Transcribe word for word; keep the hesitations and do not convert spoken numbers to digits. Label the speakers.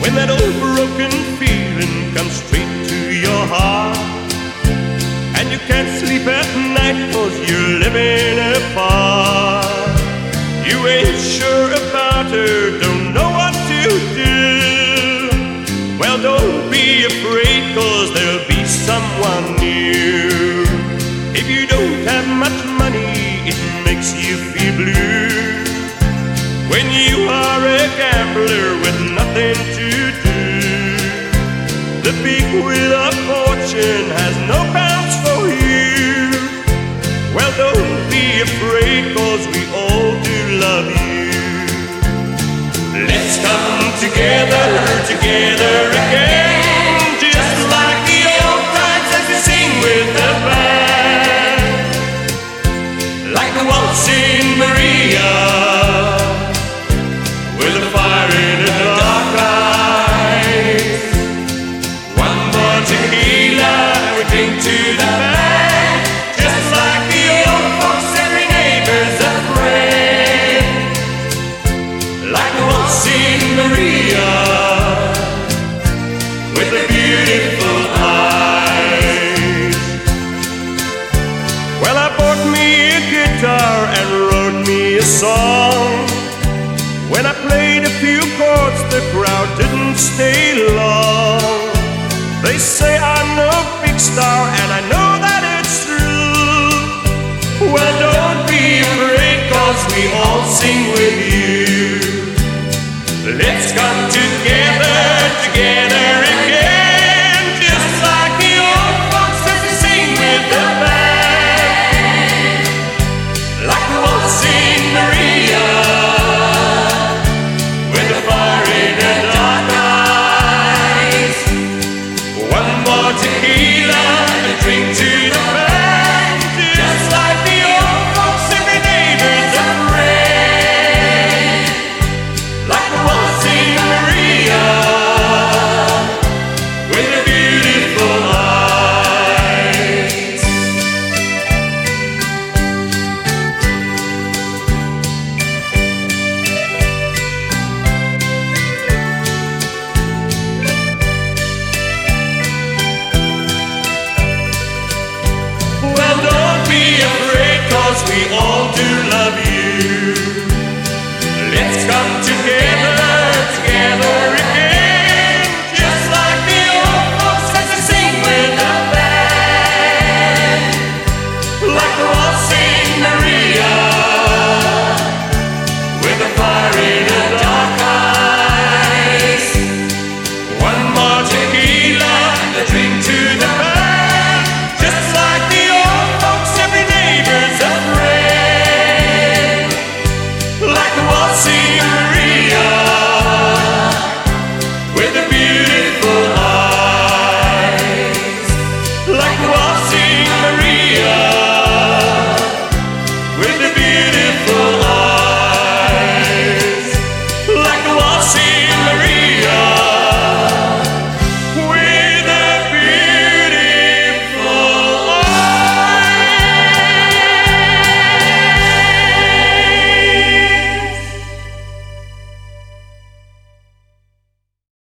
Speaker 1: When that old broken feeling comes straight to your heart, and you can't sleep at night cause you're living apart. You ain't sure about her, don't know what to do. Well, don't be afraid cause there'll be someone new. If you don't have much money, it makes you feel blue. When you are a gambler with nothing to do, the big wheel of fortune has no bounds for you. Well, don't be afraid cause we all do love you. Let's come together, together again, just like the old times as we sing with the band. Like the waltzing Maria, with a fire in her dark eyes. One more tequila, we drink to the band, just like the old folks, every neighbor's a friend. Like the waltzing Maria, with the beautiful eyes. Well, I bought me a guitar and wrote me a song. When I played a few chords, the crowd didn't stay long. They say I'm no big star, and I know that it's true. Well, don't be afraid, cause we all sing with you. Let's come together, together again, just like the old folks as we sing with the band. Like the waltzing Maria, with a fire in her dark eyes. One more tequila and drink to the band, just like the old folks, every neighbor's a friend. Like the waltzing Maria, with her beautiful eyes. Well, don't be afraid cause we all do love you. Let's come together, together again, just like the old folks as we sing with the band. Like the waltzing Maria, with a fire in her dark eyes. One more tequila and a drink to the band, just like the old folks, every neighbor's a friend. Like the waltzing Maria, with the beautiful eyes. Like the waltzing Maria.